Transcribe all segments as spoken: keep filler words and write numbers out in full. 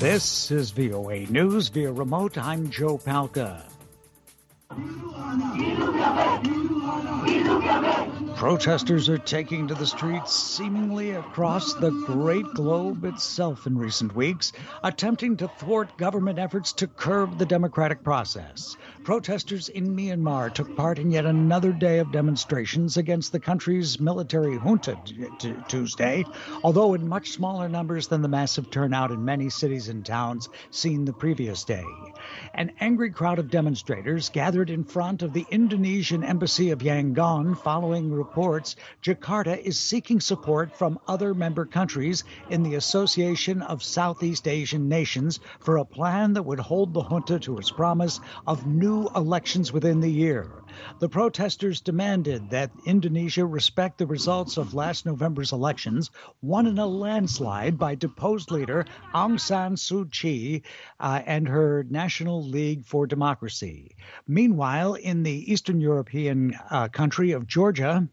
This is V O A News via remote. I'm Joe Palca. Protesters are taking to the streets seemingly across the great globe itself in recent weeks, attempting to thwart government efforts to curb the democratic process. Protesters in Myanmar took part in yet another day of demonstrations against the country's military junta t- Tuesday, although in much smaller numbers than the massive turnout in many cities and towns seen the previous day. An angry crowd of demonstrators gathered in front of the Indonesian embassy of Yangon following reports Jakarta is seeking support from other member countries in the Association of Southeast Asian Nations for a plan that would hold the junta to its promise of new elections within the year. The protesters demanded that Indonesia respect the results of last November's elections, won in a landslide by deposed leader Aung San Suu Kyi uh, and her National League for Democracy. Meanwhile, in the Eastern European uh, country of Georgia,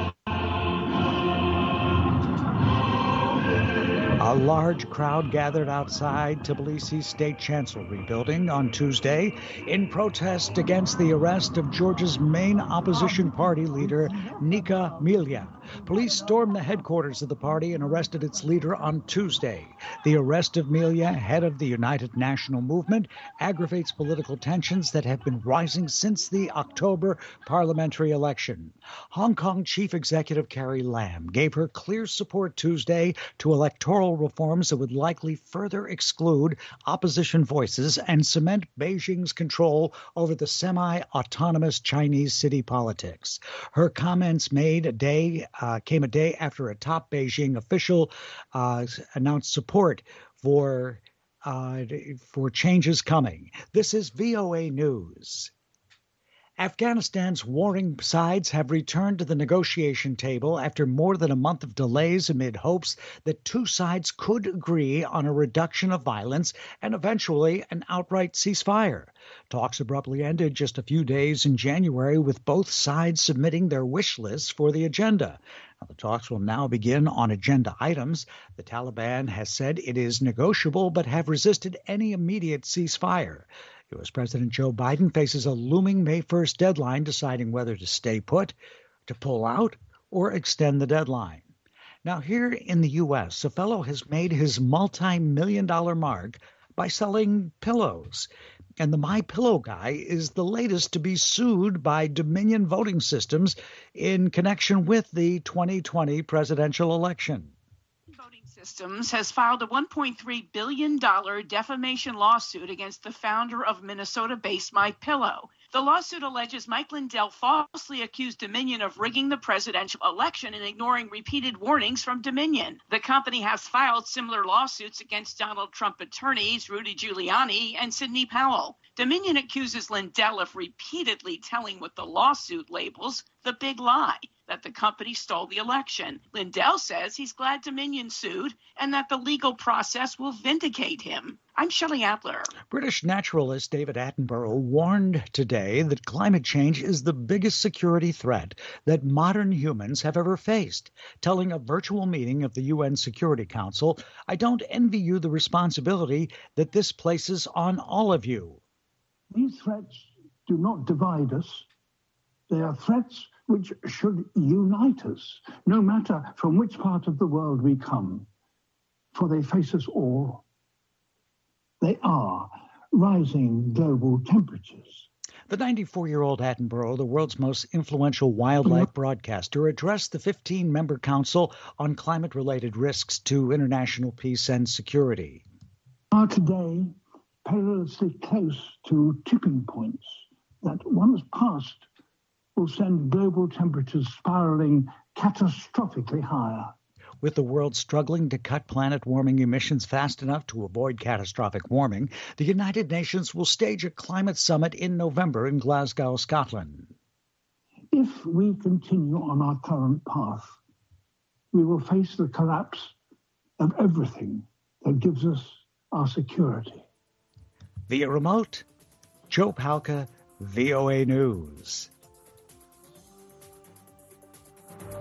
a large crowd gathered outside Tbilisi's state chancellery building on Tuesday in protest against the arrest of Georgia's main opposition party leader, Nika Milja. Police stormed the headquarters of the party and arrested its leader on Tuesday. The arrest of Milja, head of the United National Movement, aggravates political tensions that have been rising since the October parliamentary election. Hong Kong Chief Executive Carrie Lam gave her clear support Tuesday to electoral reforms that would likely further exclude opposition voices and cement Beijing's control over the semi-autonomous Chinese city politics. Her comments made a day uh, came a day after a top Beijing official uh, announced support for uh, for changes coming. This is V O A News. Afghanistan's warring sides have returned to the negotiation table after more than a month of delays amid hopes that two sides could agree on a reduction of violence and eventually an outright ceasefire. Talks abruptly ended just a few days in January, with both sides submitting their wish lists for the agenda. Now, the talks will now begin on agenda items. The Taliban has said it is negotiable but have resisted any immediate ceasefire. U S. President Joe Biden faces a looming May first deadline deciding whether to stay put, to pull out, or extend the deadline. Now, here in the U S, a fellow has made his multi-million dollar mark by selling pillows. And the My Pillow guy is the latest to be sued by Dominion Voting Systems in connection with the twenty twenty presidential election. Systems has filed a one point three billion dollars defamation lawsuit against the founder of Minnesota-based MyPillow. The lawsuit alleges Mike Lindell falsely accused Dominion of rigging the presidential election and ignoring repeated warnings from Dominion. The company has filed similar lawsuits against Donald Trump attorneys Rudy Giuliani and Sidney Powell. Dominion accuses Lindell of repeatedly telling what the lawsuit labels the big lie, that the company stole the election. Lindell says he's glad Dominion sued and that the legal process will vindicate him. I'm Shelley Adler. British naturalist David Attenborough warned today that climate change is the biggest security threat that modern humans have ever faced, telling a virtual meeting of the U N Security Council, "I don't envy you the responsibility that this places on all of you." These threats do not divide us. They are threats which should unite us, no matter from which part of the world we come, for they face us all. They are rising global temperatures. The ninety-four-year-old Attenborough, the world's most influential wildlife broadcaster, addressed the fifteen-member Council on Climate-Related Risks to International Peace and Security. We are today perilously close to tipping points that, once passed, will send global temperatures spiraling catastrophically higher. With the world struggling to cut planet warming emissions fast enough to avoid catastrophic warming, the United Nations will stage a climate summit in November in Glasgow, Scotland. If we continue on our current path, we will face the collapse of everything that gives us our security. Via remote, Joe Palca, V O A News.